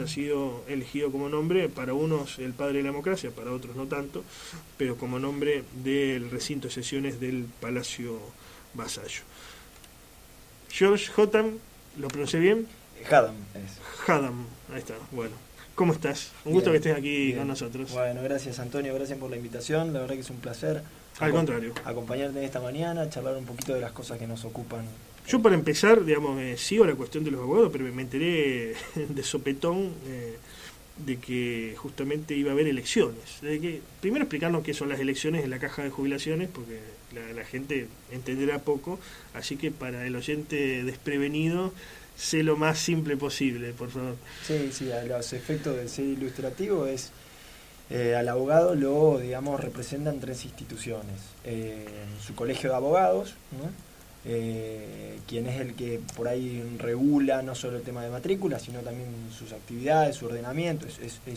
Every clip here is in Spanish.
ha sido elegido como nombre, para unos el padre de la democracia, para otros no tanto, pero como nombre del recinto de sesiones del Palacio Vasallo. George Hotham, ¿lo pronuncié bien? Haddam es. Haddam, ahí está, bueno. ¿Cómo estás? Un gusto Bien, que estés aquí bien. Con nosotros. Bueno, gracias Antonio, gracias por la invitación, la verdad que es un placer. Al contrario. Acompañarte esta mañana, charlar un poquito de las cosas que nos ocupan. Yo para empezar, digamos, sigo la cuestión de los abogados, pero me enteré de sopetón de que justamente iba a haber elecciones. Primero explicarnos qué son las elecciones en la caja de jubilaciones, porque la gente entenderá poco, así que para el oyente desprevenido, sé lo más simple posible, por favor. Sí, a los efectos del ser ilustrativo es, al abogado lo, digamos, representan tres instituciones. Su colegio de abogados, ¿no? Quien es el que por ahí regula no solo el tema de matrícula, sino también sus actividades, su ordenamiento, es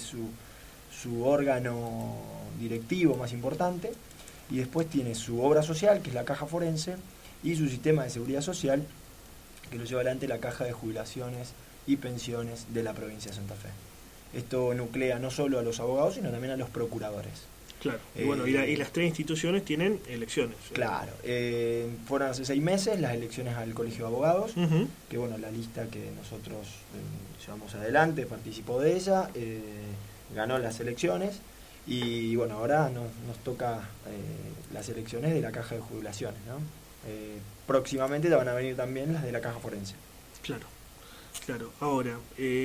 su órgano directivo más importante. Y después tiene su obra social, que es la caja forense, y su sistema de seguridad social, que lo lleva adelante la caja de jubilaciones y pensiones de la provincia de Santa Fe. Esto nuclea no solo a los abogados, sino también a los procuradores. Claro, y las tres instituciones tienen elecciones. Claro, fueron hace 6 meses las elecciones al Colegio de Abogados, que bueno, la lista que nosotros llevamos adelante, participó de ella, ganó las elecciones, y bueno, ahora nos toca las elecciones de la caja de jubilaciones, ¿no? Próximamente van a venir también las de la caja forense. Claro. Ahora,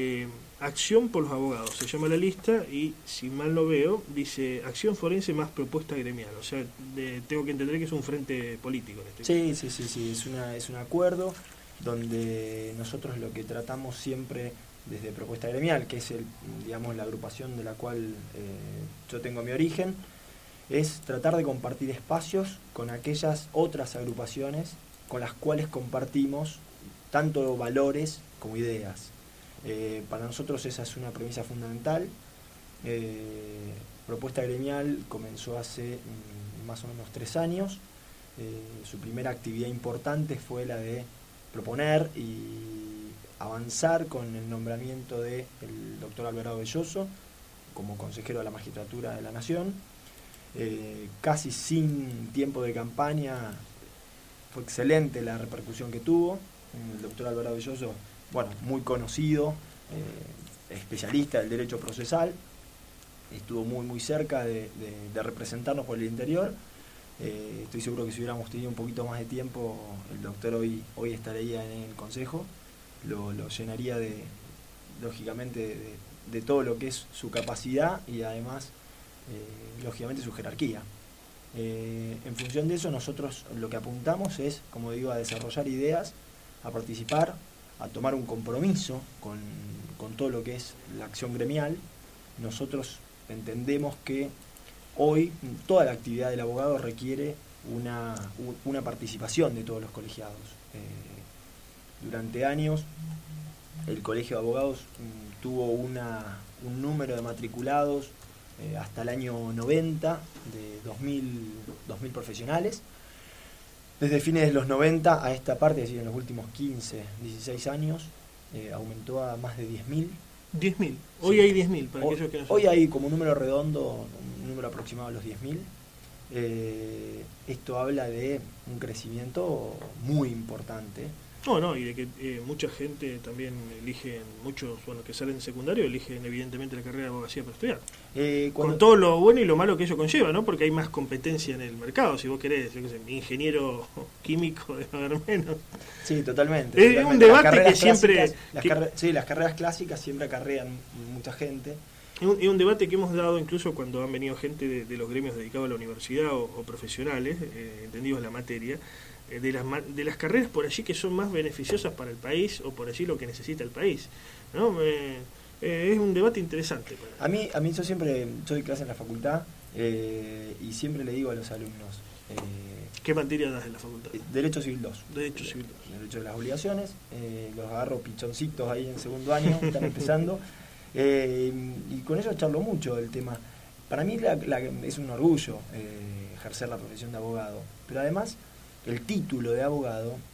Acción por los Abogados, se llama la lista, y si mal no veo, dice Acción Forense más propuesta gremial. O sea, tengo que entender que es un frente político. En este caso. Sí, es un acuerdo donde nosotros lo que tratamos siempre desde Propuesta Gremial, que es digamos, la agrupación de la cual yo tengo mi origen, es tratar de compartir espacios con aquellas otras agrupaciones con las cuales compartimos tanto valores como ideas. Para nosotros esa es una premisa fundamental. Propuesta Gremial comenzó hace más o menos 3 años. Su primera actividad importante fue la de proponer y avanzar con el nombramiento del doctor Alvarado Belloso como consejero de la Magistratura de la Nación. Casi sin tiempo de campaña, fue excelente la repercusión que tuvo. El doctor Alvarado Belloso, bueno, muy conocido, especialista del derecho procesal, estuvo muy cerca de representarnos por el interior. Estoy seguro que si hubiéramos tenido un poquito más de tiempo, el doctor hoy estaría en el consejo, lo llenaría lógicamente de todo lo que es su capacidad y además lógicamente su jerarquía. En función de eso, nosotros lo que apuntamos es, como digo, a desarrollar ideas, a participar, a tomar un compromiso con todo lo que es la acción gremial. Nosotros entendemos que hoy toda la actividad del abogado requiere una participación de todos los colegiados. Durante años el Colegio de Abogados tuvo un número de matriculados hasta el año 90 de 2000 profesionales. Desde fines de los 90 a esta parte, es decir, en los últimos 15, 16 años, aumentó a más de 10.000. 10.000. Hoy sí. Hay 10.000. Para aquellos que no hoy hay como un número redondo, un número aproximado de los 10.000. Esto habla de un crecimiento muy importante. Y de que mucha gente también elige, muchos que salen secundario eligen evidentemente la carrera de abogacía para estudiar. Con todo lo bueno y lo malo que ello conlleva, ¿no? Porque hay más competencia en el mercado. Si vos querés, ingeniero químico debe haber menos. Sí, totalmente. Es un debate que siempre... las carreras clásicas siempre acarrean mucha gente. Es un debate que hemos dado incluso cuando han venido gente de los gremios dedicados a la universidad o profesionales, entendidos en la materia, de las carreras por allí que son más beneficiosas para el país o por allí lo que necesita el país, ¿no? Es un debate interesante. A mí yo siempre doy clase en la facultad y siempre le digo a los alumnos... ¿Qué materia das en la facultad? Derecho Civil 2. Derecho Civil 2. Derecho de las obligaciones. Los agarro pichoncitos ahí en segundo año, están empezando. Y con eso charlo mucho del tema. Para mí es un orgullo ejercer la profesión de abogado, pero además el título de abogado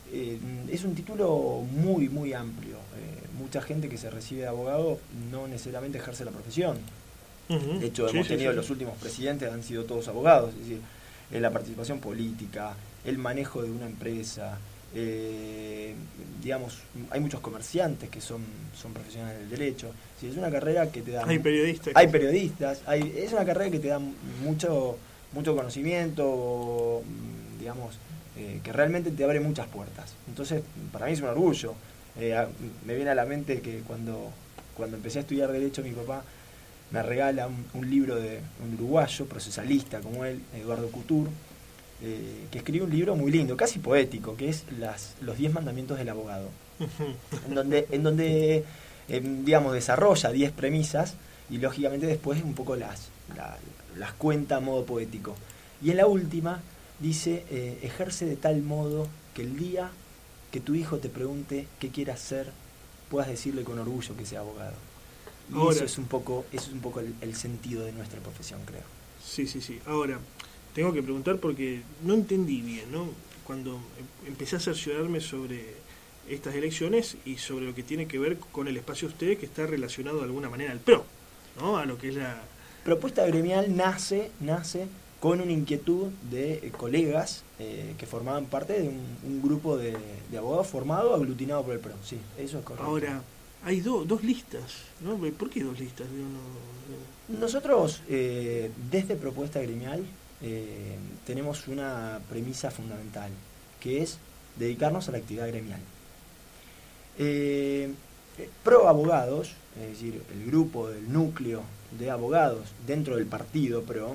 es un título muy, muy amplio. Mucha gente que se recibe de abogado no necesariamente ejerce la profesión. De hecho, hemos tenido los últimos presidentes, han sido todos abogados, es decir, la participación política, el manejo de una empresa, digamos, hay muchos comerciantes que son profesionales del derecho. Sí, es una carrera que te da... Hay periodistas. Es una carrera que te da mucho conocimiento, digamos, que realmente te abre muchas puertas. Entonces, para mí es un orgullo. Me viene a la mente que cuando empecé a estudiar Derecho, mi papá me regala un libro de un uruguayo, procesalista como él, Eduardo Couture, que escribe un libro muy lindo, casi poético, que es los 10 mandamientos del abogado, en donde digamos, desarrolla 10 premisas y lógicamente después un poco las cuenta a modo poético. Y en la última dice, ejerce de tal modo que el día que tu hijo te pregunte qué quiere hacer, puedas decirle con orgullo que sea abogado. Y ahora, eso es un poco el sentido de nuestra profesión, creo. Sí. Ahora, tengo que preguntar porque no entendí bien, ¿no? Cuando empecé a cerciorarme sobre estas elecciones y sobre lo que tiene que ver con el espacio de ustedes, que está relacionado de alguna manera al PRO, ¿no? A lo que es la... Propuesta gremial nace con una inquietud de colegas que formaban parte de un grupo de abogados formado, aglutinado por el PRO. Sí, eso es correcto. Ahora, hay dos listas, ¿no? ¿Por qué 2 listas? Nosotros, desde Propuesta Gremial, tenemos una premisa fundamental, que es dedicarnos a la actividad gremial. Pro Abogados, es decir, el grupo del núcleo de abogados dentro del partido PRO,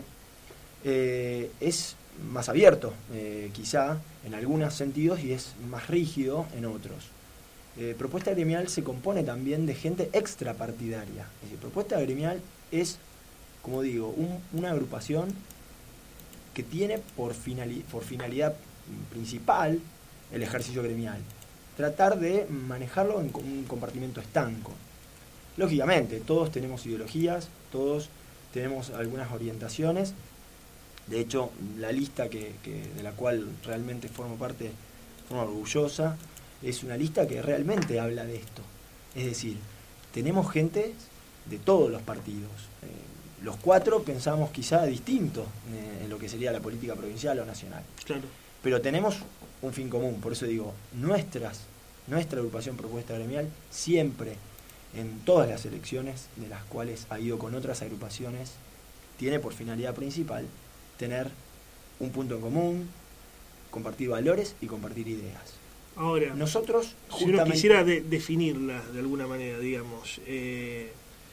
es más abierto, quizá, en algunos sentidos, y es más rígido en otros. Propuesta Gremial se compone también de gente extrapartidaria. Es decir, Propuesta Gremial es, como digo, una agrupación que tiene por finalidad principal el ejercicio gremial. Tratar de manejarlo en un compartimento estanco. Lógicamente, todos tenemos ideologías, todos tenemos algunas orientaciones. De hecho, la lista de la cual realmente formo parte, de forma orgullosa, es una lista que realmente habla de esto. Es decir, tenemos gente de todos los partidos. Los 4 pensamos quizá distinto en lo que sería la política provincial o nacional. Claro. Pero tenemos un fin común, por eso digo, nuestra agrupación Propuesta Gremial siempre, en todas las elecciones de las cuales ha ido con otras agrupaciones, tiene por finalidad principal tener un punto en común, compartir valores y compartir ideas. Ahora, nosotros si uno quisiera definirla de alguna manera, digamos, de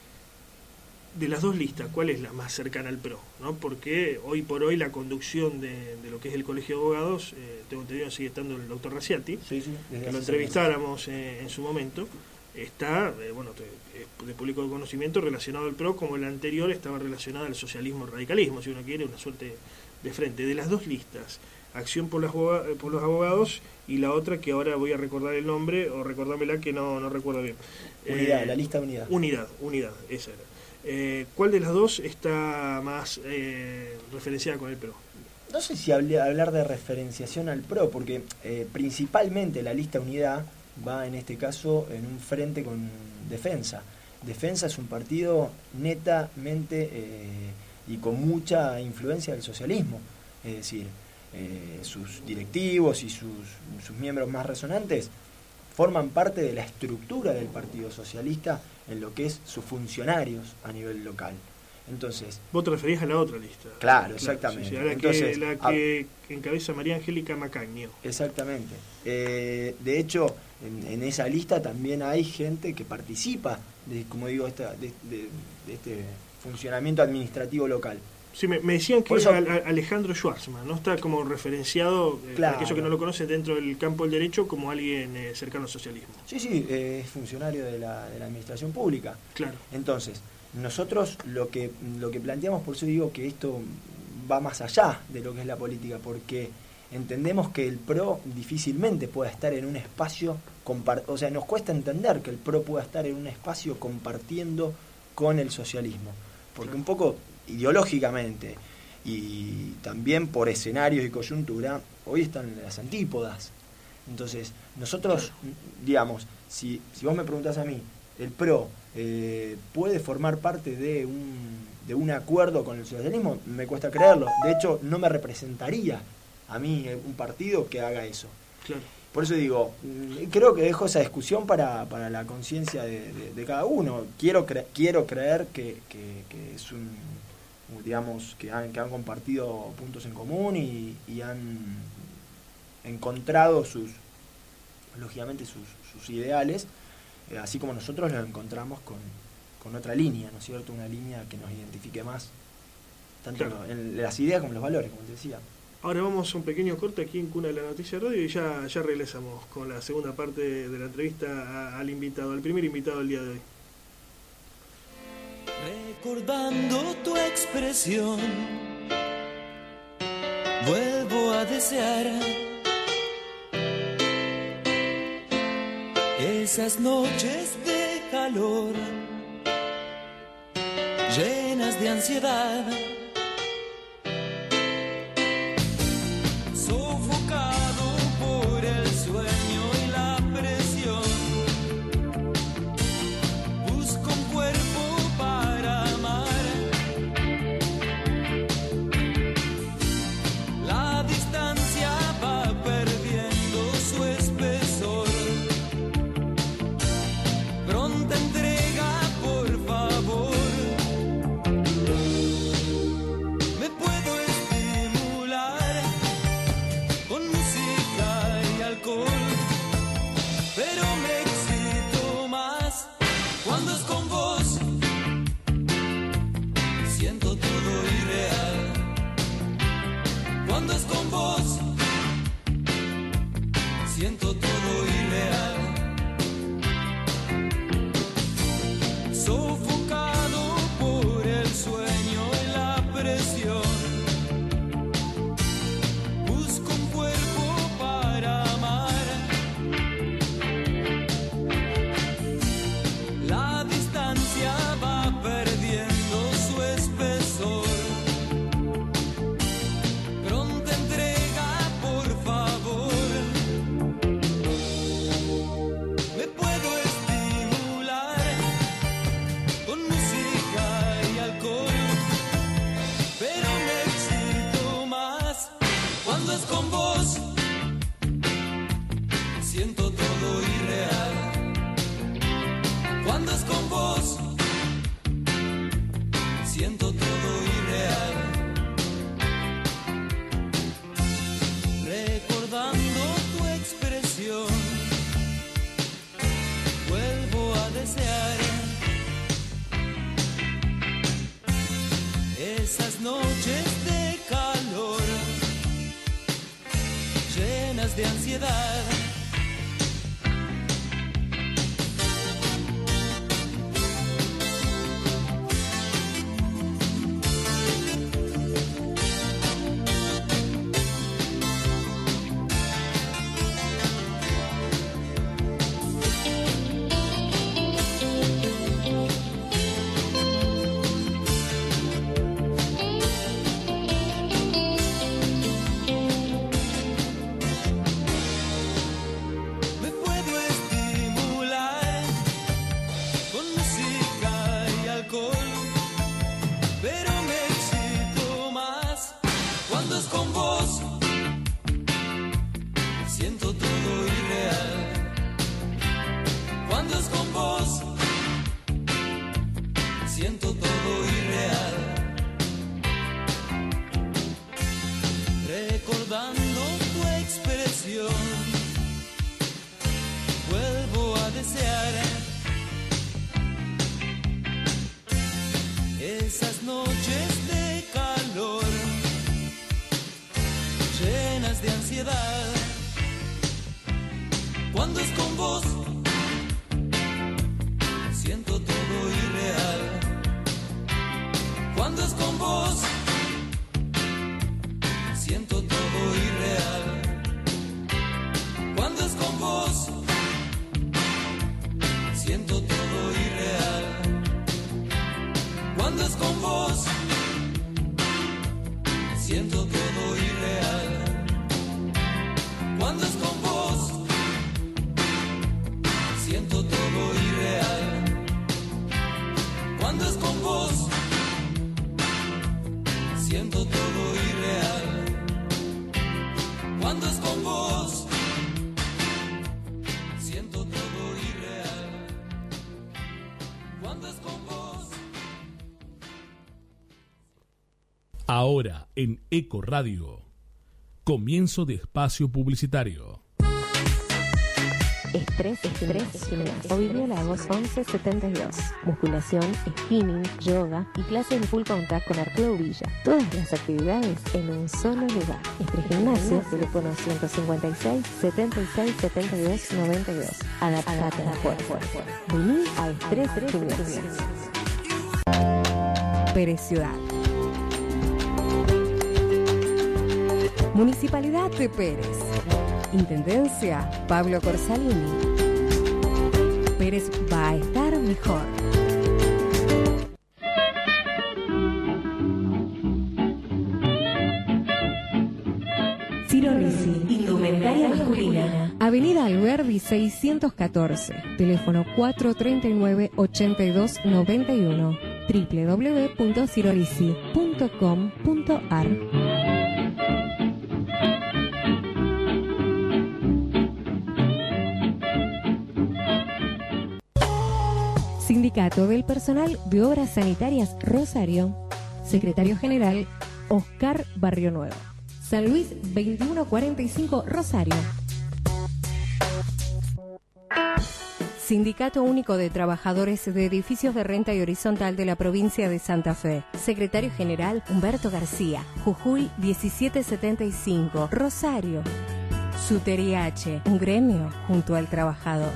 las 2 listas, ¿cuál es la más cercana al PRO? ¿No? Porque hoy por hoy la conducción de lo que es el Colegio de Abogados, tengo entendido sigue estando el doctor Raciati, que lo entrevistáramos en su momento, está, de público conocimiento, relacionado al PRO, como el anterior estaba relacionado al socialismo radicalismo, si uno quiere, una suerte de frente. De las 2 listas, Acción por los Abogados y la otra que ahora voy a recordar el nombre, o recordármela que no recuerdo bien. Unidad, la lista de Unidad. Unidad, esa era. ¿Cuál de las 2 está más referenciada con el PRO? No sé si hablar de referenciación al PRO, porque principalmente la lista Unidad va en este caso en un frente con Defensa. Defensa es un partido netamente y con mucha influencia del socialismo, es decir, sus directivos y sus miembros más resonantes forman parte de la estructura del Partido Socialista en lo que es sus funcionarios a nivel local. Entonces, vos te referís a la otra lista. Claro, exactamente. Sí, sí, la que encabeza María Angélica Macaño. Exactamente. De hecho, en esa lista también hay gente que participa de, como digo, de este funcionamiento administrativo local. Sí, me decían que es Alejandro Schwarzman, ¿no? Está como referenciado, para aquellos que no lo conocen, dentro del campo del derecho como alguien cercano al socialismo. Sí, es funcionario de la administración pública. Claro. Entonces, nosotros lo que planteamos, por eso digo que esto va más allá de lo que es la política, porque entendemos que el PRO difícilmente pueda estar en un espacio, o sea, nos cuesta entender que el PRO pueda estar en un espacio compartiendo con el socialismo, porque un poco ideológicamente y también por escenarios y coyuntura, hoy están las antípodas. Entonces, nosotros, digamos, si vos me preguntás a mí, el PRO puede formar parte de un acuerdo con el socialismo, me cuesta creerlo. De hecho, no me representaría a mí un partido que haga eso. Claro. Por eso digo, creo que dejo esa discusión para la conciencia de cada uno. Quiero creer que es digamos, que han compartido puntos en común y han encontrado lógicamente sus ideales, así como nosotros los encontramos con otra línea, ¿no es cierto? Una línea que nos identifique más, tanto claro, en las ideas como en los valores, como te decía. Ahora vamos a un pequeño corte aquí en Cuna de la Noticia Radio y ya regresamos con la segunda parte de la entrevista al primer invitado del día de hoy. Recordando tu expresión, vuelvo a desear esas noches de calor, llenas de ansiedad, sofocado por el sueño y la presión. Busco un cuerpo para amar. La distancia va perdiendo su espesor. Pronta entrega, por favor. Me puedo estimular con música y alcohol, pero me excito más cuando es con vos. Siento todo irreal cuando es con vos. Siento todo irreal. Sofocado por el sueño y la presión. Busco un cuerpo para amar. La distancia va perdiendo su espesor. Pronta entrega, por favor. Me puedo estimular con música y alcohol, pero me excito más cuando es con vos. Siento todo irreal cuando es con vos. Siento todo irreal. Recordando tu expresión, vuelvo a desear esas noches de calor, llenas de ansiedad. Me puedo estimular con música y alcohol, pero me excito más cuando es con vos. Siento todo irreal cuando es con vos. Siento todo irreal. Recordando tu expresión, vuelvo a desear esas noches de calor, llenas de ansiedad. Cuando es con vos, siento todo irreal. Cuando es con vos, siento todo irreal. Cuando es con vos, siento todo irreal. Cuando es con vos, siento todo irreal. Cuando es con vos, Cuando es con vos, siento todo irreal. Cuando es con vos, siento todo irreal. Cuando es con vos. Ahora en Eco Radio, comienzo de espacio publicitario. Estrés Gimnasio. Ovidio Lagos 1172. Musculación, spinning, yoga y clases de full contact con Arturo Villa. Todas las actividades en un solo lugar. Estrés Gimnasio, teléfono 156 76 72 92. Adaptate a fuerza. Vení a Estrés Gimnasio. Pérez Ciudad. Municipalidad de Pérez. Intendencia Pablo Corsalini. Pérez va a estar mejor. Ciro Risi, indumentaria masculina. Avenida Alberdi 614. Teléfono 439-8291. www.cirorisi.com.ar. Sindicato del Personal de Obras Sanitarias Rosario. Secretario General Oscar Barrio Nuevo. San Luis 2145 Rosario. Sindicato Único de Trabajadores de Edificios de Renta y Horizontal de la Provincia de Santa Fe. Secretario General Humberto García. Jujuy 1775 Rosario. Suteriache, un gremio junto al trabajador.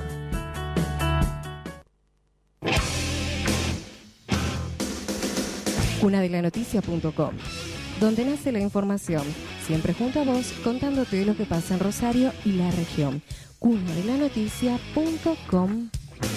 Cunadelanoticia.com, donde nace la información, siempre junto a vos, contándote lo que pasa en Rosario y la región. Cunadelanoticia.com.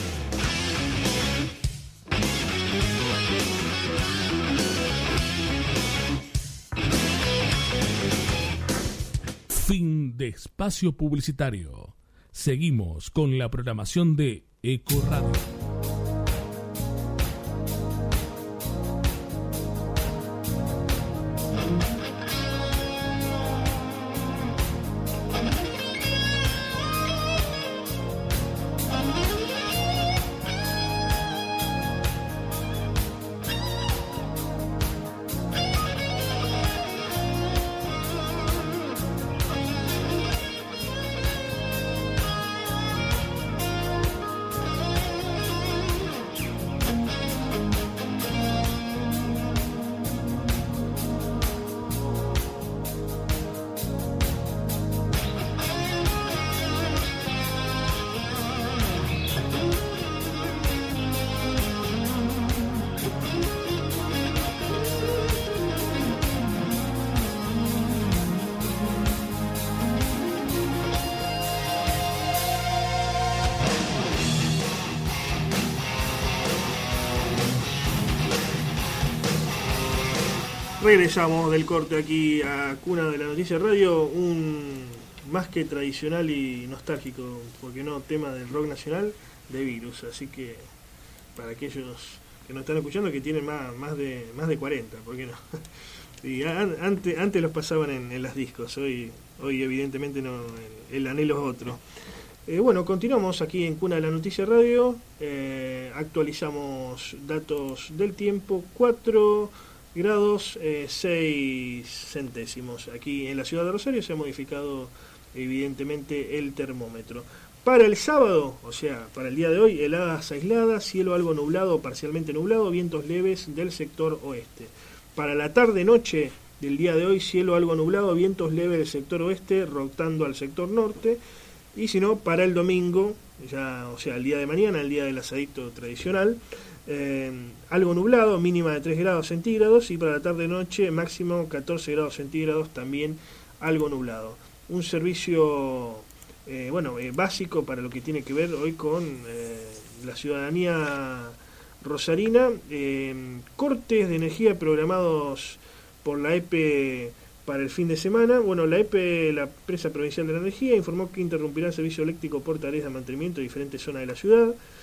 Fin de espacio publicitario. Seguimos con la programación de Eco Radio. Regresamos del corte aquí a Cuna de la Noticia Radio, un más que tradicional y nostálgico, porque no, tema del rock nacional, de Virus. Así que para aquellos que nos están escuchando que tienen más de 40, ¿por qué no? Y antes los pasaban en las discos, hoy evidentemente no, el anhelo es otro. Bueno, continuamos aquí en Cuna de la Noticia Radio, actualizamos datos del tiempo, 4 grados 6 centésimos. Aquí en la ciudad de Rosario se ha modificado evidentemente el termómetro. Para el sábado, o sea, para el día de hoy, heladas aisladas, cielo algo nublado o parcialmente nublado, vientos leves del sector oeste. Para la tarde-noche del día de hoy, cielo algo nublado, vientos leves del sector oeste, rotando al sector norte. Y si no, para el domingo, ya, o sea, el día de mañana, el día del asadito tradicional, algo nublado, mínima de 3 grados centígrados, y para la tarde-noche, máximo 14 grados centígrados, también algo nublado. Un servicio básico para lo que tiene que ver hoy con la ciudadanía rosarina. Cortes de energía programados por la EPE para el fin de semana. Bueno, la EPE, la Empresa Provincial de la Energía, informó que interrumpirá el servicio eléctrico por tareas de mantenimiento en diferentes zonas de la ciudad.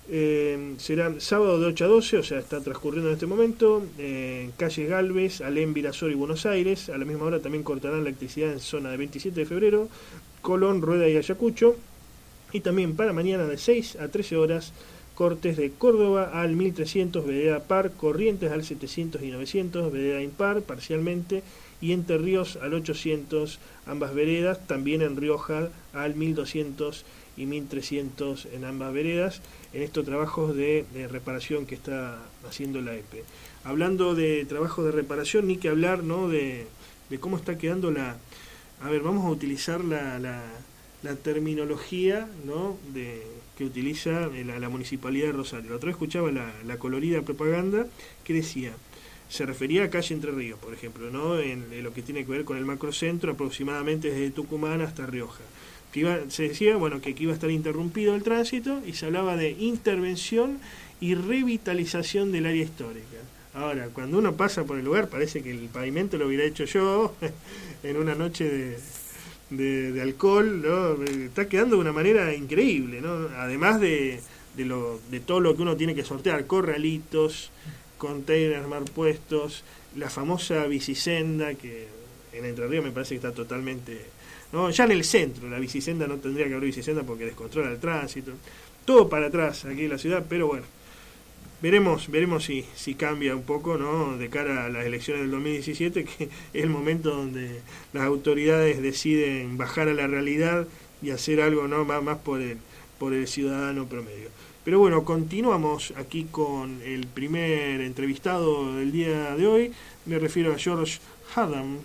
Será sábado de 8 a 12, o sea, está transcurriendo en este momento, en calles Galvez, Alem, Virasoro y Buenos Aires. A la misma hora también cortarán la electricidad en zona de 27 de febrero, Colón, Rueda y Ayacucho. Y también para mañana de 6 a 13 horas, cortes de Córdoba al 1300, vereda par, Corrientes al 700 y 900, vereda impar, parcialmente, y Entre Ríos al 800, ambas veredas, también en Rioja al 1200 y 1300 en ambas veredas, en estos trabajos de reparación que está haciendo la EPE. Hablando de trabajos de reparación, ni que hablar, ¿no?, de cómo está quedando la... A ver, vamos a utilizar la terminología, ¿no?, que utiliza la Municipalidad de Rosario. La otra vez escuchaba la colorida propaganda que decía, se refería a calle Entre Ríos, por ejemplo, ¿no?, en lo que tiene que ver con el macrocentro, aproximadamente desde Tucumán hasta Rioja. Se decía, bueno, que aquí iba a estar interrumpido el tránsito y se hablaba de intervención y revitalización del área histórica. Ahora, cuando uno pasa por el lugar, parece que el pavimento lo hubiera hecho yo en una noche de alcohol, ¿no? Está quedando de una manera increíble, ¿no? Además de todo lo que uno tiene que sortear, corralitos, containers mal puestos, la famosa bicisenda, que en Entre Ríos me parece que está totalmente... No, ya en el centro, la bicisenda no tendría que haber bicisenda porque descontrola el tránsito. Todo para atrás aquí en la ciudad, pero bueno, veremos si cambia un poco, ¿no?, de cara a las elecciones del 2017, que es el momento donde las autoridades deciden bajar a la realidad y hacer algo, ¿no?, más por el ciudadano promedio. Pero bueno, continuamos aquí con el primer entrevistado del día de hoy. Me refiero a George Haddam.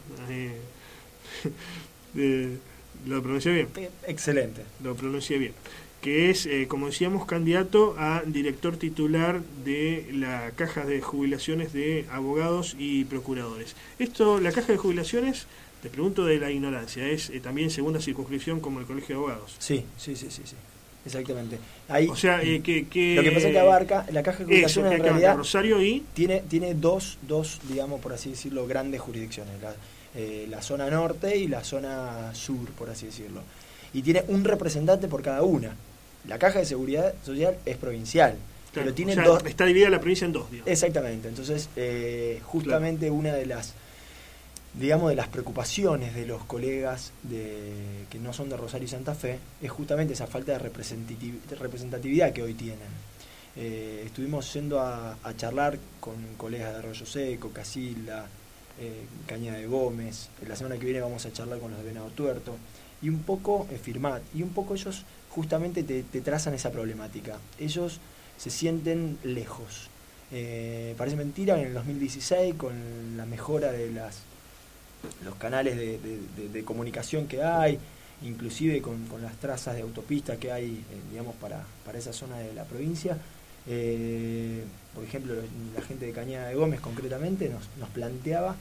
¿Lo pronuncié bien? Excelente. Lo pronuncié bien. Que es, como decíamos, candidato a director titular de la Caja de Jubilaciones de Abogados y Procuradores. Esto, la Caja de Jubilaciones, te pregunto de la ignorancia, ¿es también segunda circunscripción como el Colegio de Abogados? Sí. Exactamente. Ahí, o sea, lo que pasa es que abarca la Caja de Jubilaciones, en realidad Rosario y tiene dos, digamos, por así decirlo, grandes jurisdicciones, la zona norte y la zona sur, por así decirlo, y tiene un representante por cada una. La Caja de Seguridad Social es provincial, claro, pero tiene dos. Está dividida la provincia en dos, digamos. Exactamente. Entonces, justamente claro, una de las, digamos, de las preocupaciones de los colegas que no son de Rosario y Santa Fe es justamente esa falta de representatividad que hoy tienen. Estuvimos yendo a charlar con colegas de Arroyo Seco, Casilda, Cañada de Gómez. La semana que viene vamos a charlar con los de Venado Tuerto y un poco Firmat, y un poco ellos justamente te trazan esa problemática. Ellos se sienten lejos. Parece mentira que en el 2016, con la mejora de los canales de comunicación que hay, inclusive con las trazas de autopista que hay, digamos, para esa zona de la provincia, por ejemplo, la gente de Cañada de Gómez concretamente nos planteaba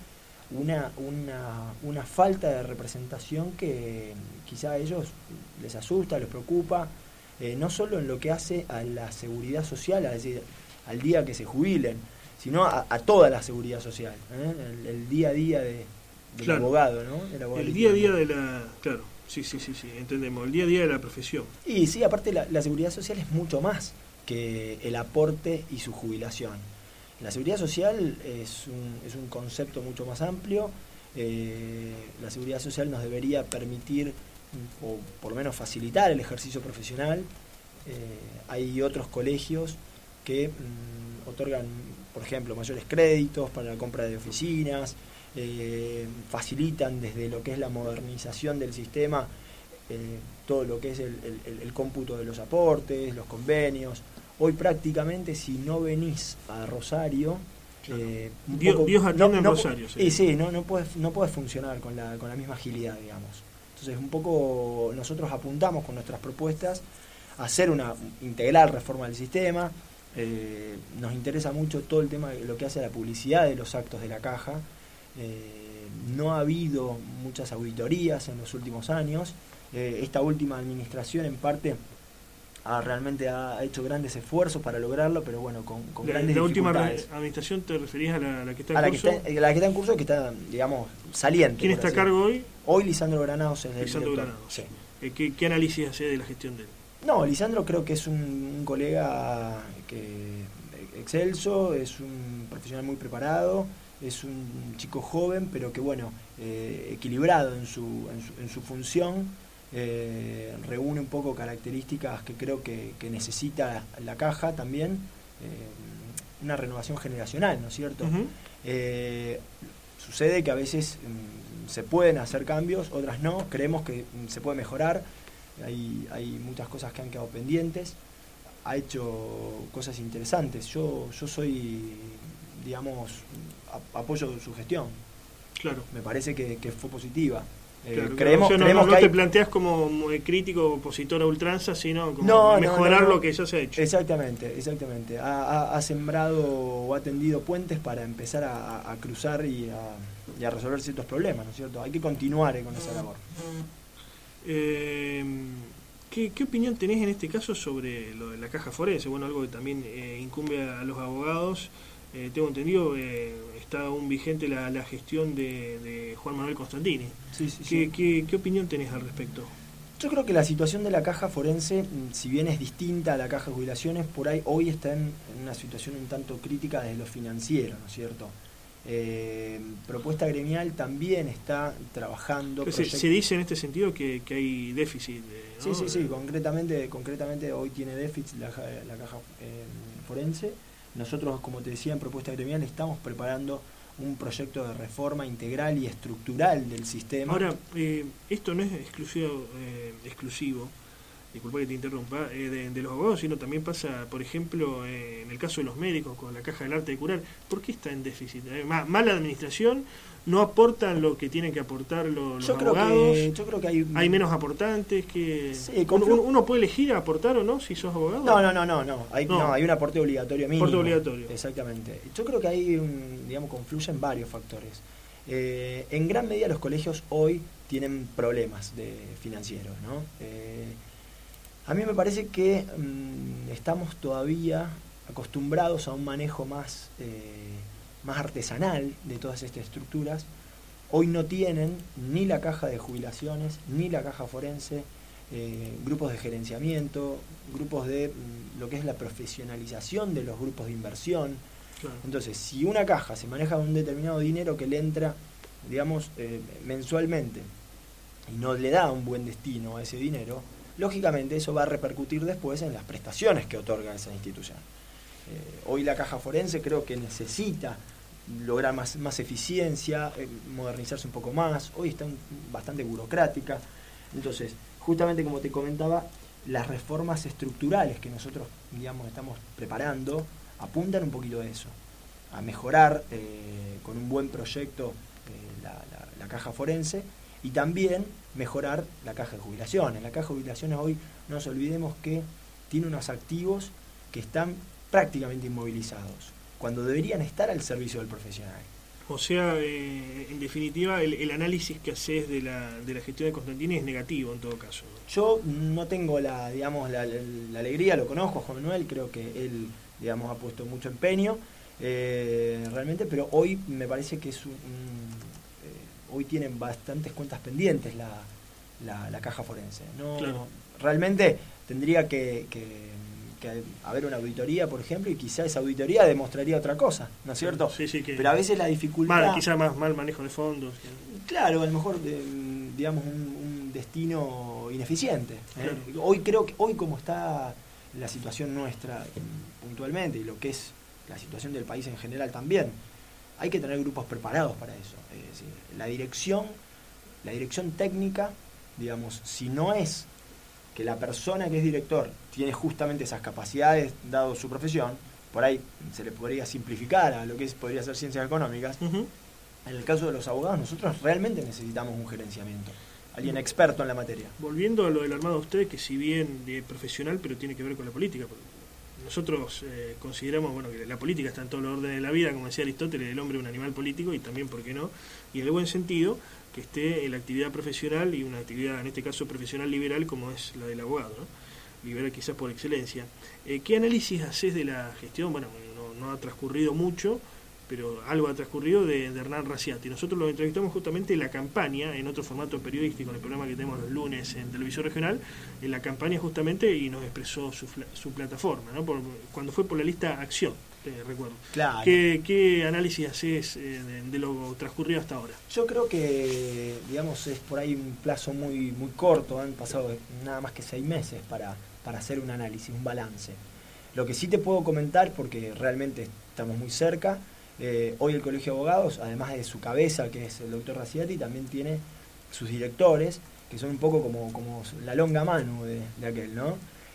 una falta de representación que quizá a ellos les asusta, les preocupa, no solo en lo que hace a la seguridad social, es decir, al día que se jubilen, sino a toda la seguridad social, el día a día del claro, abogado, ¿no? El día a día de la... Claro, sí, entendemos, el día a día de la profesión. Y sí, aparte la seguridad social es mucho más que el aporte y su jubilación. La seguridad social es un concepto mucho más amplio. La seguridad social nos debería permitir, o por lo menos facilitar, el ejercicio profesional. Hay otros colegios que otorgan, por ejemplo, mayores créditos para la compra de oficinas, facilitan desde lo que es la modernización del sistema, todo lo que es el cómputo de los aportes, los convenios. Hoy prácticamente, si no venís a Rosario, Dios atiende en Rosario. Sí, no puedes funcionar con la misma agilidad, digamos. Entonces, un poco nosotros apuntamos con nuestras propuestas a hacer una integral reforma del sistema. Nos interesa mucho todo el tema de lo que hace a la publicidad de los actos de la Caja. No ha habido muchas auditorías en los últimos años. Esta última administración, en parte, realmente ha hecho grandes esfuerzos para lograrlo, pero bueno, con grandes dificultades. ¿La última administración te referías a la que está en curso? La que está en curso, que está, digamos, saliente. ¿Quién está a cargo hoy? Hoy Lisandro Granados es el Lisandro director. Granados. Sí. ¿Qué análisis hace de la gestión de él? No, Lisandro creo que es un colega excelso, es un profesional muy preparado, es un chico joven, pero que bueno, equilibrado en su función, reúne un poco características que creo que necesita la caja también, una renovación generacional, ¿no es cierto? Uh-huh. Sucede que a veces se pueden hacer cambios, otras no, creemos que se puede mejorar, hay muchas cosas que han quedado pendientes, ha hecho cosas interesantes, yo soy, digamos, apoyo su gestión. Claro. Me parece que fue positiva. Claro, creemos no que te planteas como muy crítico, opositor a ultranza, sino como mejorar lo que ya se ha hecho. Exactamente. Ha sembrado o ha tendido puentes para empezar a cruzar y a resolver ciertos problemas, ¿no es cierto? Hay que continuar con esa labor. ¿Qué opinión tenés en este caso sobre lo de la caja forense? Bueno, algo que también incumbe a los abogados. Tengo entendido, está aún vigente la gestión de Juan Manuel Constantini. Sí. ¿Qué opinión tenés al respecto? Yo creo que la situación de la caja forense, si bien es distinta a la caja de jubilaciones, por ahí hoy está en una situación un tanto crítica desde lo financiero, ¿no es cierto? Propuesta gremial también está trabajando. Se dice en este sentido que hay déficit. ¿no? Sí. Concretamente hoy tiene déficit la caja forense. Nosotros, como te decía, en propuesta gremial estamos preparando un proyecto de reforma integral y estructural del sistema. Ahora, esto no es exclusivo, disculpa que te interrumpa, de los abogados, sino también pasa, por ejemplo, en el caso de los médicos con la caja del arte de curar. ¿Por qué está en déficit? Mala administración, no aportan lo que tienen que aportar los abogados. Yo creo que hay menos aportantes que... Sí, ¿Uno puede elegir aportar o no si sos abogado? No. Hay un aporte obligatorio mínimo. Aporte obligatorio. Exactamente. Yo creo que ahí, confluyen varios factores. En gran medida los colegios hoy tienen problemas financieros, ¿no? A mí me parece que estamos todavía acostumbrados a un manejo más artesanal de todas estas estructuras. Hoy no tienen ni la caja de jubilaciones, ni la caja forense, grupos de gerenciamiento, grupos de lo que es la profesionalización de los grupos de inversión. Claro. Entonces, si una caja se maneja un determinado dinero que le entra, digamos, mensualmente, y no le da un buen destino a ese dinero, lógicamente eso va a repercutir después en las prestaciones que otorga esa institución. Hoy la caja forense creo que necesita lograr más eficiencia, modernizarse un poco más. Hoy está bastante burocrática. Entonces, justamente como te comentaba, las reformas estructurales que nosotros, estamos preparando apuntan un poquito a eso, a mejorar con un buen proyecto la caja forense y también mejorar la caja de jubilaciones. La caja de jubilaciones hoy, no nos olvidemos que tiene unos activos que están prácticamente inmovilizados, cuando deberían estar al servicio del profesional. O sea, en definitiva, el análisis que haces de la gestión de Constantini es negativo en todo caso. Yo no tengo la alegría, lo conozco a Juan Manuel, creo que él, ha puesto mucho empeño, realmente, pero hoy me parece que hoy tienen bastantes cuentas pendientes la caja forense. No, claro. Realmente tendría que haber una auditoría, por ejemplo, y quizá esa auditoría demostraría otra cosa, ¿no es cierto? Sí, pero a veces la dificultad... Quizá más mal manejo de fondos. Claro, a lo mejor, un destino ineficiente. Claro. Hoy creo que, como está la situación nuestra puntualmente, y lo que es la situación del país en general también, hay que tener grupos preparados para eso. Es decir, la dirección técnica, si no es que la persona que es director tiene justamente esas capacidades, dado su profesión, por ahí se le podría simplificar a lo que podría ser ciencias económicas. Uh-huh. En el caso de los abogados, nosotros realmente necesitamos un gerenciamiento, alguien experto en la materia. Volviendo a lo del armado de ustedes, que si bien de profesional, pero tiene que ver con la política. Nosotros consideramos que la política está en todos los órdenes de la vida, como decía Aristóteles, el hombre es un animal político, y también, ¿por qué no? Y en el buen sentido, que esté en la actividad profesional, y una actividad, en este caso profesional liberal, como es la del abogado, ¿no? Liberal quizás por excelencia. ¿Qué análisis haces de la gestión? Bueno, no ha transcurrido mucho, pero algo ha transcurrido de Hernán Raciati. Nosotros lo entrevistamos justamente en la campaña, en otro formato periodístico, en el programa que tenemos los lunes en Televisión Regional, en la campaña justamente, y nos expresó su plataforma, ¿no? Cuando fue por la lista Acción, recuerdo. Claro. ¿Qué análisis haces de lo transcurrido hasta ahora? Yo creo que, digamos, es por ahí un plazo muy corto, han pasado nada más que 6 meses para hacer un análisis, un balance. Lo que sí te puedo comentar, porque realmente estamos muy cerca, hoy el Colegio de Abogados, además de su cabeza, que es el doctor Raciati, también tiene sus directores, que son un poco como la longa mano de aquel, ¿no?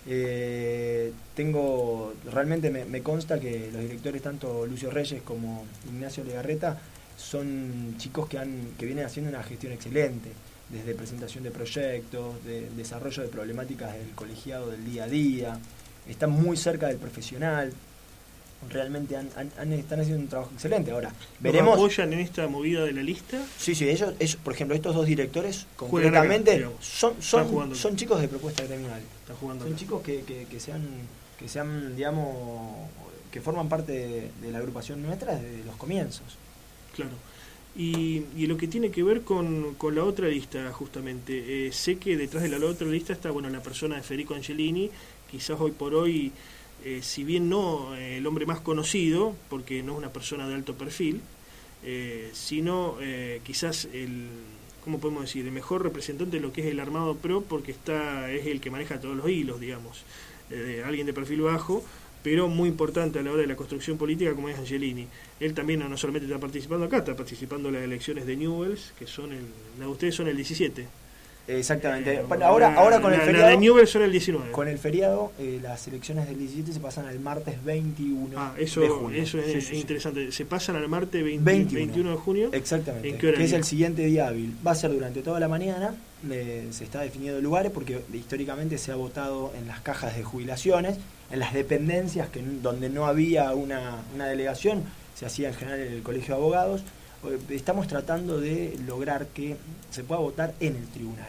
Realmente me consta que los directores, tanto Lucio Reyes como Ignacio Legarreta, son chicos que vienen haciendo una gestión excelente, desde presentación de proyectos, de desarrollo de problemáticas del colegiado del día a día, están muy cerca del profesional. Realmente están haciendo un trabajo excelente. Ahora, veremos. ¿Apoyan en esta movida de la lista? Sí, ellos, por ejemplo, estos dos directores, concretamente, son chicos de propuesta gremial. Son chicos que sean, digamos, que forman parte de la agrupación nuestra desde los comienzos. Claro. Y lo que tiene que ver con la otra lista, justamente, sé que detrás de la otra lista está, bueno, la persona de Federico Angelini, quizás hoy por hoy, si bien no el hombre más conocido, porque no es una persona de alto perfil, sino quizás ¿cómo podemos decir?, el mejor representante de lo que es el armado pro, porque es el que maneja todos los hilos, digamos, alguien de perfil bajo, pero muy importante a la hora de la construcción política, como es Angelini. Él también no solamente está participando acá, está participando en las elecciones de Newell's, que son la de ustedes son el 17. Exactamente. Ahora con el feriado. La de Newell's son el 19. Con el feriado, las elecciones del 17 se pasan al martes 21 eso, de junio. Eso es interesante. Se pasan al martes 21 de junio. Exactamente. ¿En qué horario? Que es el siguiente día hábil. Va a ser durante toda la mañana. Se está definiendo lugares porque históricamente se ha votado en las cajas de jubilaciones, en las dependencias donde no había una delegación, se hacía en general en el Colegio de Abogados. Estamos tratando de lograr que se pueda votar en el tribunal.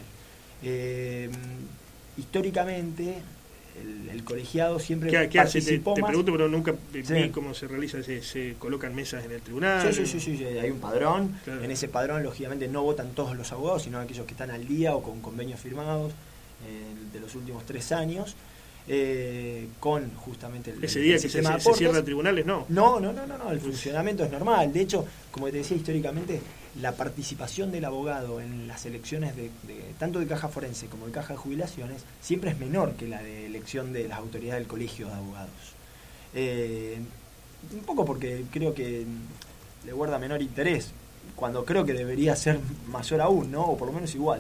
Históricamente el colegiado siempre ¿Qué hace? Te participó más. pregunto, pero nunca vi cómo se realiza. ¿Se colocan mesas en el tribunal? Sí, hay un padrón. Claro. En ese padrón, lógicamente, no votan todos los abogados, sino aquellos que están al día o con convenios firmados de los últimos 3 años, con justamente ese día que se cierra tribunales, ¿no? No, el funcionamiento es normal. De hecho, como te decía, históricamente la participación del abogado en las elecciones tanto de caja forense como de caja de jubilaciones siempre es menor que la de elección de las autoridades del Colegio de Abogados. Un poco porque creo que le guarda menor interés, cuando creo que debería ser mayor aún, ¿no? O por lo menos igual.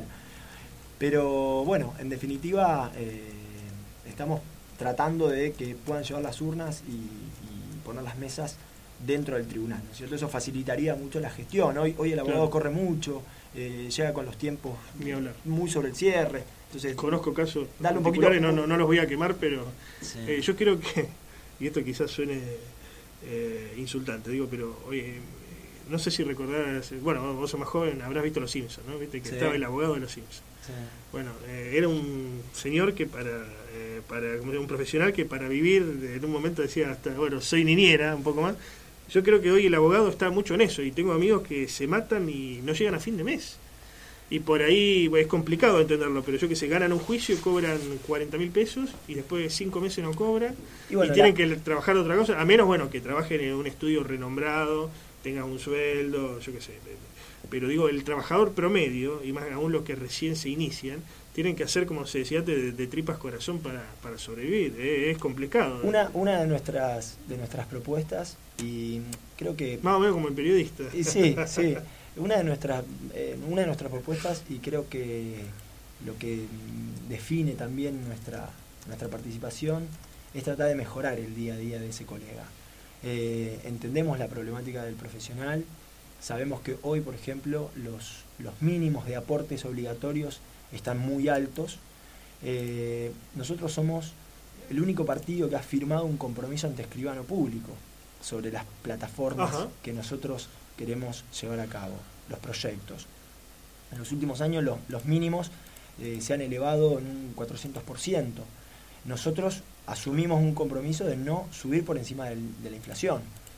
Pero bueno, en definitiva, estamos tratando de que puedan llevar las urnas y poner las mesas dentro del tribunal, ¿no es cierto? Eso facilitaría mucho la gestión. Hoy el abogado corre mucho, llega con los tiempos muy sobre el cierre. Entonces, conozco casos particulares, no los voy a quemar, pero yo creo que, y esto quizás suene insultante, digo, pero oye, no sé si recordás, bueno, vos sos más joven, habrás visto Los Simpsons, ¿no? Viste que estaba el abogado de Los Simpsons. Sí. Bueno, era un señor que como un profesional que para vivir en un momento decía hasta, bueno, soy niñera, un poco más. Yo creo que hoy el abogado está mucho en eso, y tengo amigos que se matan y no llegan a fin de mes. Y por ahí es complicado entenderlo, pero yo que sé, ganan un juicio, cobran 40.000 pesos y después de 5 meses no cobran y tienen que trabajar otra cosa, a menos, bueno, que trabajen en un estudio renombrado, tengan un sueldo, yo qué sé. Pero digo, el trabajador promedio, y más aún los que recién se inician, tienen que hacer, como se decía antes, de tripas corazón para sobrevivir. Es complicado. Una de nuestras propuestas, y creo que... Más o menos como el periodista. Sí. Una de nuestras propuestas, y creo que lo que define también nuestra participación, es tratar de mejorar el día a día de ese colega. Entendemos la problemática del profesional. Sabemos que hoy, por ejemplo, los mínimos de aportes obligatorios están muy altos. Nosotros somos el único partido que ha firmado un compromiso ante escribano público sobre las plataformas que nosotros queremos llevar a cabo, los proyectos. En los últimos años los mínimos se han elevado en un 400%. Nosotros asumimos un compromiso de no subir por encima de la inflación.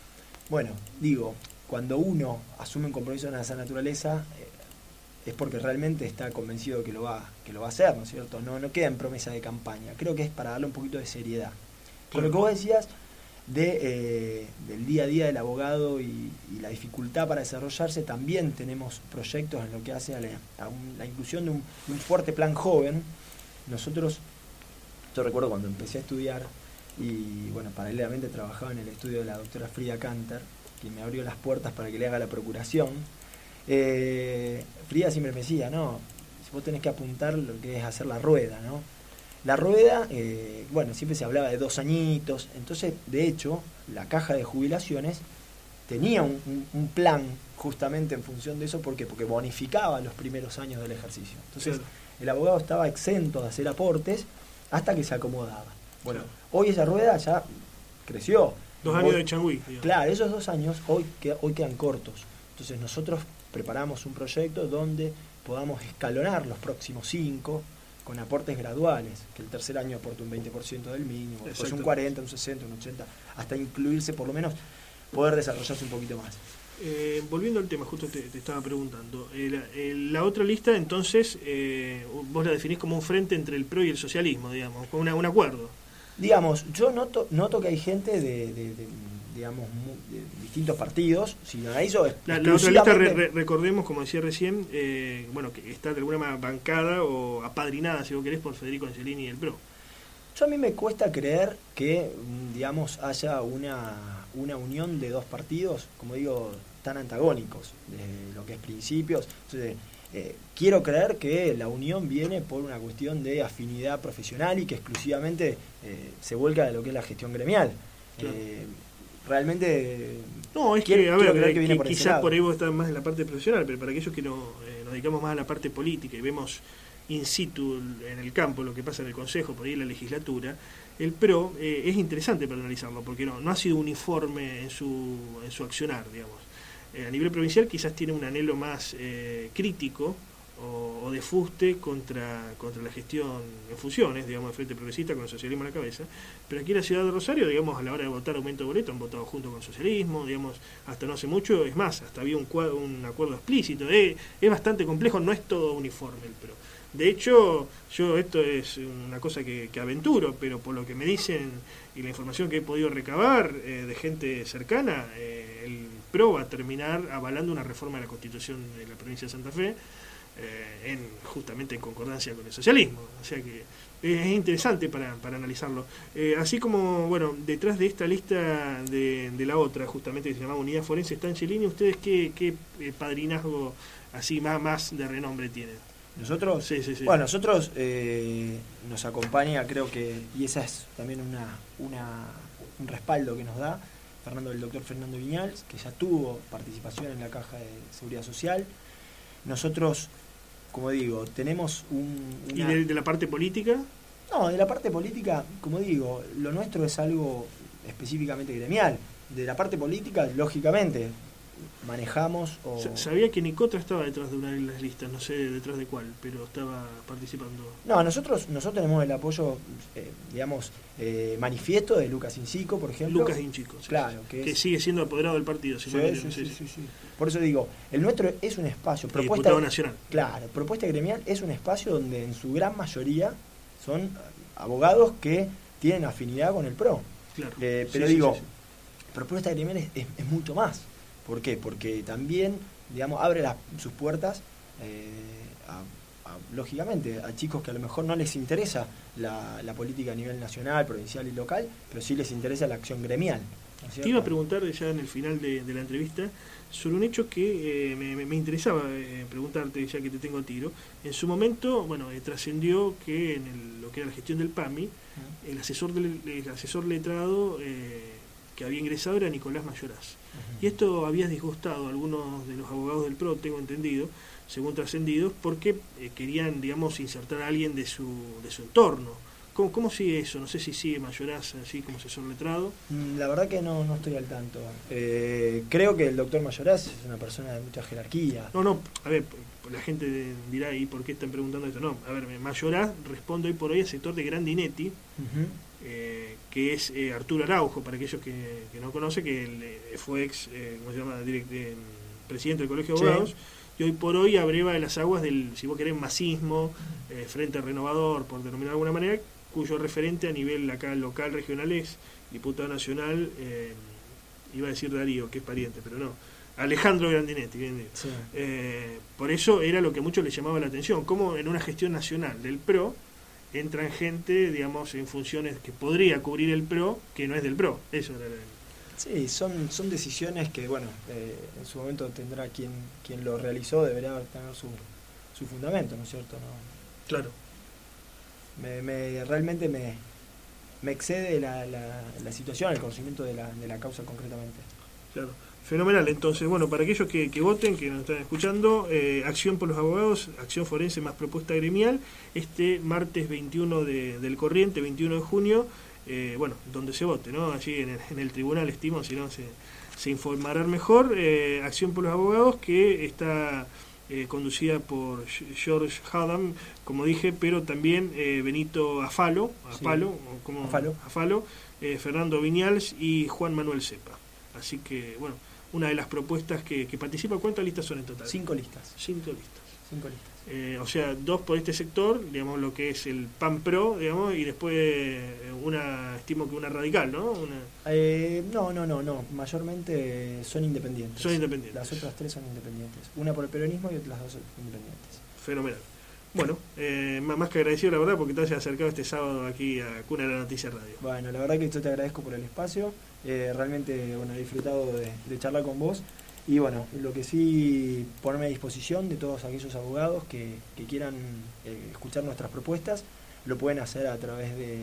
Bueno, digo, cuando uno asume un compromiso de esa naturaleza, es porque realmente está convencido que lo va a hacer, ¿no es cierto? No queda en promesa de campaña. Creo que es para darle un poquito de seriedad. Con lo que vos decías del día a día del abogado y la dificultad para desarrollarse, también tenemos proyectos en lo que hace a la inclusión de un fuerte plan joven. Yo recuerdo cuando empecé a estudiar y bueno, paralelamente trabajaba en el estudio de la doctora Frida Kanter, quien me abrió las puertas para que le haga la procuración. Frida siempre me decía, no, vos tenés que apuntar lo que es hacer la rueda, ¿no? La rueda, bueno, siempre se hablaba de 2 añitos, entonces, de hecho, la caja de jubilaciones tenía un plan justamente en función de eso, ¿por qué? Porque bonificaba los primeros años del ejercicio. Entonces, el abogado estaba exento de hacer aportes hasta que se acomodaba. Bueno, hoy esa rueda ya creció. 2 años de changüí. Claro, esos 2 años hoy quedan cortos. Entonces nosotros preparamos un proyecto donde podamos escalonar los próximos 5 con aportes graduales, que el tercer año aporte un 20% del mínimo, después un 40, un 60, un 80, hasta incluirse, por lo menos poder desarrollarse un poquito más. Volviendo al tema, justo te estaba preguntando, la otra lista entonces vos la definís como un frente entre el PRO y el socialismo, digamos, con un acuerdo. Digamos, yo noto que hay gente de distintos partidos. Si lo analizo, la otra lista, recordemos, como decía recién, bueno, que está de alguna manera bancada o apadrinada, si vos querés, por Federico Angelini y el PRO. A mí me cuesta creer que, digamos, haya una unión de 2 partidos, como digo, tan antagónicos, de lo que es principios. Entonces, quiero creer que la unión viene por una cuestión de afinidad profesional y que exclusivamente se vuelca de lo que es la gestión gremial. Claro. Realmente no, es que, a ver, que quizás por ahí vos estás más en la parte profesional, pero para aquellos que nos dedicamos más a la parte política y vemos in situ en el campo lo que pasa en el Consejo, por ahí en la legislatura, el PRO es interesante para analizarlo, porque no ha sido uniforme en su accionar, digamos. A nivel provincial quizás tiene un anhelo más crítico o de fuste contra la gestión en funciones, digamos, de Frente Progresista con el socialismo a la cabeza, pero aquí en la ciudad de Rosario, digamos, a la hora de votar aumento de boleto han votado junto con el socialismo, digamos, hasta no hace mucho, es más, hasta había un acuerdo explícito, es bastante complejo, no es todo uniforme el PRO. De hecho, yo esto es una cosa que aventuro, pero por lo que me dicen y la información que he podido recabar de gente cercana, el PRO va a terminar avalando una reforma de la Constitución de la provincia de Santa Fe, justamente en concordancia con el socialismo. O sea que es interesante para analizarlo. Así como, bueno, detrás de esta lista de la otra, justamente que se llama Unidad Forense, está Angelini. ¿Ustedes qué padrinazgo así más de renombre tienen? ¿Nosotros? Sí. Bueno, nosotros nos acompaña, creo que, y esa es también un respaldo que nos da, el doctor Fernando Viñals, que ya tuvo participación en la Caja de Seguridad Social. Nosotros, como digo, tenemos ¿Y de la parte política? No, de la parte política, como digo, lo nuestro es algo específicamente gremial. De la parte política, lógicamente, manejamos... Sabía que Nicotra estaba detrás de una de las listas, no sé detrás de cuál, pero estaba participando. No, nosotros tenemos el apoyo, manifiesto de Lucas Incico, por ejemplo. Lucas Incico, sí, claro. Que sigue siendo apoderado del partido. Sí. Por eso digo, el nuestro es un espacio... Diputado nacional. Claro, propuesta gremial es un espacio donde en su gran mayoría son abogados que tienen afinidad con el PRO. Claro. Pero digo, propuesta gremial es mucho más. ¿Por qué? Porque también, digamos, abre sus puertas lógicamente, a chicos que a lo mejor no les interesa la política a nivel nacional, provincial y local, pero sí les interesa la acción gremial. ¿No? Te iba a preguntar ya en el final de la entrevista sobre un hecho que me interesaba preguntarte, ya que te tengo a tiro. En su momento, bueno, trascendió que en lo que era la gestión del PAMI, el asesor letrado que había ingresado era Nicolás Mayoraz. Y esto había disgustado a algunos de los abogados del PRO, tengo entendido, según trascendidos, porque querían, digamos, insertar a alguien de su entorno. ¿Cómo sigue eso? No sé si sigue Mayoraz así como asesor letrado. La verdad que no estoy al tanto. Creo que el doctor Mayoraz es una persona de mucha jerarquía. No, a ver, la gente dirá, ¿y por qué están preguntando esto? No, a ver, Mayoraz responde hoy por hoy al sector de Grandinetti, que es Arturo Araujo, para aquellos que no conocen, que él fue ex, ¿cómo se llama?, presidente del Colegio de Abogados, y hoy por hoy abreva de las aguas del, si vos querés, masismo, Frente Renovador, por denominar de alguna manera, cuyo referente a nivel acá local, regional, es diputado nacional, iba a decir Darío, que es pariente, pero no, Alejandro Grandinetti, bien dicho. Sí. Por eso era lo que a muchos les llamaba la atención, cómo en una gestión nacional del PRO entran gente, digamos, en funciones que podría cubrir el PRO, que no es del PRO. Eso era Sí, son decisiones que, bueno, en su momento tendrá quien lo realizó, deberá tener su fundamento, ¿no es cierto? ¿No? Claro. Realmente me excede la situación, el conocimiento de la causa concretamente. Claro. Fenomenal. Entonces, bueno, para aquellos que voten, que nos están escuchando, Acción por los Abogados, Acción Forense más Propuesta Gremial, este martes 21 del corriente, 21 de junio, bueno, donde se vote, ¿no? Allí en el tribunal, estimo, si no se informarán mejor. Acción por los Abogados, que está conducida por George Haddam, como dije, pero también Benito Afalo, Fernando Viñals y Juan Manuel Cepa. Así que, bueno, una de las propuestas que participa. ¿Cuántas listas son en total? 5 listas. 5 listas. 5 listas. O sea, 2 por este sector, digamos, lo que es el PAN PRO, digamos, y después estimo que una radical, ¿no? No. Mayormente son independientes. Son independientes. Las otras 3 son independientes. Una por el peronismo y las 2 independientes. Fenomenal. Bueno, más que agradecido, la verdad, porque te hayas acercado este sábado aquí a Cuna de la Noticia Radio. Bueno, la verdad que yo te agradezco por el espacio. Realmente, bueno, he disfrutado de charlar con vos. Y bueno, lo que sí, ponerme a disposición de todos aquellos abogados que quieran escuchar nuestras propuestas, lo pueden hacer a través de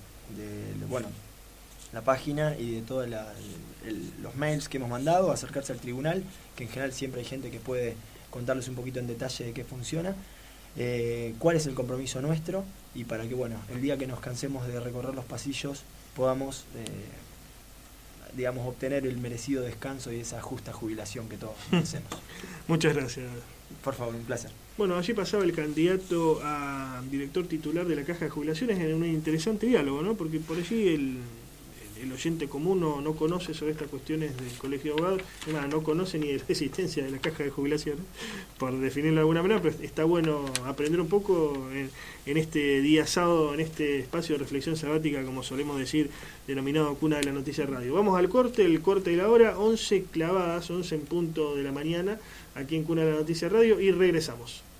la página y de todos los mails que hemos mandado, acercarse al tribunal, que en general siempre hay gente que puede contarles un poquito en detalle de qué funciona, cuál es el compromiso nuestro, y para que, bueno, el día que nos cansemos de recorrer los pasillos podamos digamos, obtener el merecido descanso y esa justa jubilación que todos merecemos. Muchas gracias. Por favor, un placer. Bueno, allí pasaba el candidato a director titular de la Caja de Jubilaciones en un interesante diálogo, ¿no? Porque por allí el oyente común no conoce sobre estas cuestiones del Colegio de Abogados, además no conoce ni de la existencia de la Caja de Jubilaciones, por definirlo de alguna manera, pero está bueno aprender un poco en este día sábado, en este espacio de reflexión sabática, como solemos decir, denominado Cuna de la Noticia Radio. Vamos al corte, el corte de la hora, 11 clavadas, 11 en punto de la mañana, aquí en Cuna de la Noticia Radio, y regresamos.